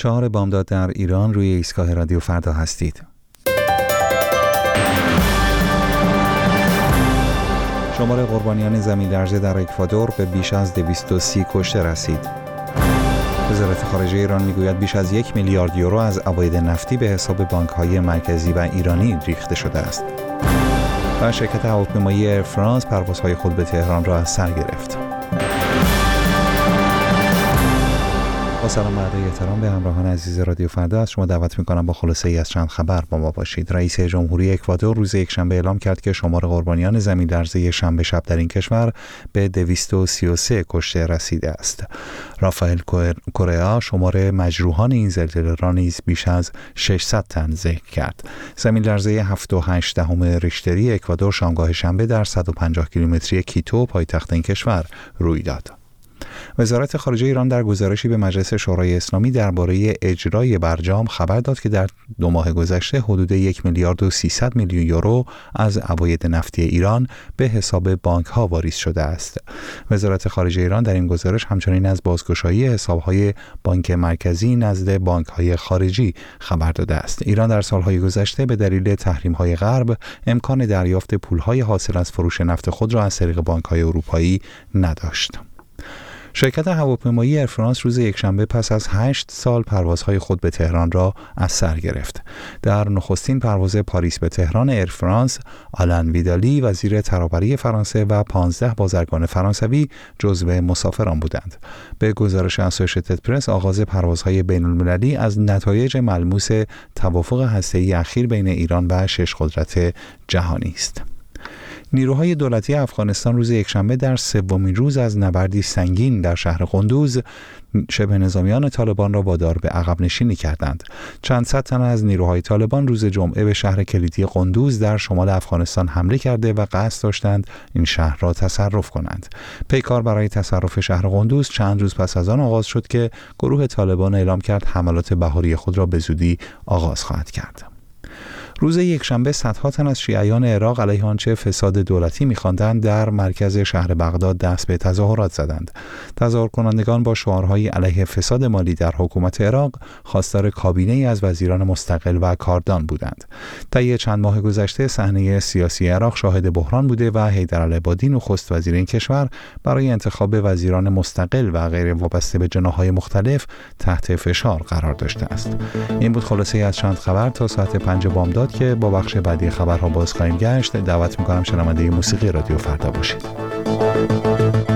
4 بامداد در ایران روی ایستگاه رادیو فردا هستید. شمار قربانیان زمین‌لرزه در اکوادور به بیش از 230 کشته رسید. وزارت خارجه ایران میگوید بیش از 1 میلیارد یورو از عواید نفتی به حساب بانک‌های مرکزی و ایرانی ریخته شده است. و شرکت هواپیمایی ایر فرانس پروازهای خود به تهران را از سر گرفت. با سلام و ادای احترام به همراهان عزیز رادیو فردا، از شما دعوت می‌کنم با خلاصه ای از چند خبر با ما باشید. رئیس جمهوری اکوادور روز یکشنبه اعلام کرد که شمار قربانیان زمین‌لرزه شنبه شب در این کشور به 233 کشته رسیده است. رافائل کورئا شمار مجروحان این زلزله را نیز بیش از 600 تن ذکر کرد. زمین‌لرزه 7.8 ریشتری اکوادور شامگاه شنبه در 150 کیلومتری کیتو پایتخت این کشور روی داد. وزارت خارجه ایران در گزارشی به مجلس شورای اسلامی درباره اجرای برجام خبر داد که در 2 ماه گذشته حدود 1 میلیارد و 300 میلیون یورو از عواید نفتی ایران به حساب بانک‌ها واریز شده است. وزارت خارجه ایران در این گزارش همچنین از بازگشایی حساب‌های بانک مرکزی نزد بانک‌های خارجی خبر داده است. ایران در سال‌های گذشته به دلیل تحریم‌های غرب امکان دریافت پول‌های حاصل از فروش نفت خود را از طریق بانک‌های اروپایی نداشت. شرکت هواپیمایی ایر فرانس روز یکشنبه پس از 8 سال پروازهای خود به تهران را از سر گرفت. در نخستین پرواز پاریس به تهران ایر فرانس، آلن ویدالی وزیر ترابری فرانسه و 15 بازرگان فرانسوی جزو مسافران بودند. به گزارش اسوشیتد پرس، آغاز پروازهای بین‌المللی از نتایج ملموس توافق هسته‌ای اخیر بین ایران و 6 قدرت جهانی است. نیروهای دولتی افغانستان روز یکشنبه در 3مین روز از نبردی سنگین در شهر قندوز شبه نظامیان طالبان را وادار به عقب نشینی کردند. چند صد تن از نیروهای طالبان روز جمعه به شهر کلیدی قندوز در شمال افغانستان حمله کرده و قصد داشتند این شهر را تصرف کنند. پیکار برای تصرف شهر قندوز چند روز پس از آن آغاز شد که گروه طالبان اعلام کرد حملات بهاری خود را به زودی آغاز خواهد کرد. روز یکشنبه صدها تن از شیعیان عراق علیه آنچه فساد دولتی می‌خواندند در مرکز شهر بغداد دست به تظاهرات زدند. تظاهر کنندگان با شعارهای علیه فساد مالی در حکومت عراق خواستار کابینه‌ای از وزیران مستقل و کاردان بودند. طی چند ماه گذشته صحنه سیاسی عراق شاهد بحران بوده و حیدرالعبادی نخست وزیر این کشور برای انتخاب وزیران مستقل و غیر وابسته به جناح‌های مختلف تحت فشار قرار داشته است. این بود خلاصه از چند خبر تا ساعت 5 بامداد که با بخش بعدی خبرها باز خواهیم گشت. دعوت می‌کنم شنونده موسیقی رادیو فردا باشید.